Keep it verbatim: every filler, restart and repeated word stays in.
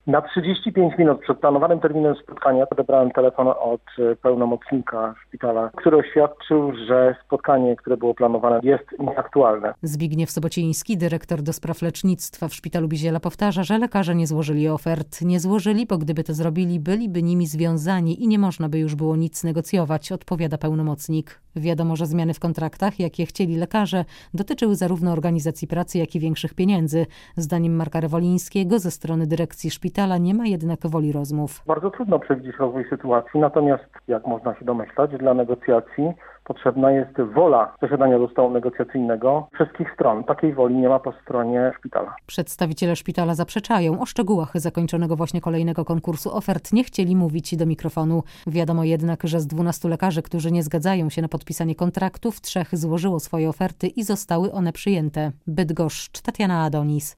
Na trzydzieści pięć minut przed planowanym terminem spotkania odebrałem telefon od pełnomocnika szpitala, który oświadczył, że spotkanie, które było planowane, jest nieaktualne. Zbigniew Sobociński, dyrektor do spraw lecznictwa w Szpitalu Biziela, powtarza, że lekarze nie złożyli ofert. Nie złożyli, bo gdyby to zrobili, byliby nimi związani i nie można by już było nic negocjować, odpowiada pełnomocnik. Wiadomo, że zmiany w kontraktach, jakie chcieli lekarze, dotyczyły zarówno organizacji pracy, jak i większych pieniędzy. Zdaniem Marka Rewolińskiego ze strony dyrekcji szpitala nie ma jednak woli rozmów. Bardzo trudno przewidzieć rozwój sytuacji, natomiast, jak można się domyślać, dla negocjacji potrzebna jest wola posiadania do stołu negocjacyjnego wszystkich stron. Takiej woli nie ma po stronie szpitala. Przedstawiciele szpitala zaprzeczają. O szczegółach zakończonego właśnie kolejnego konkursu ofert nie chcieli mówić do mikrofonu. Wiadomo jednak, że z dwunastu lekarzy, którzy nie zgadzają się na podpisanie kontraktów, trzech złożyło swoje oferty i zostały one przyjęte. Bydgoszcz, Tatiana Adonis.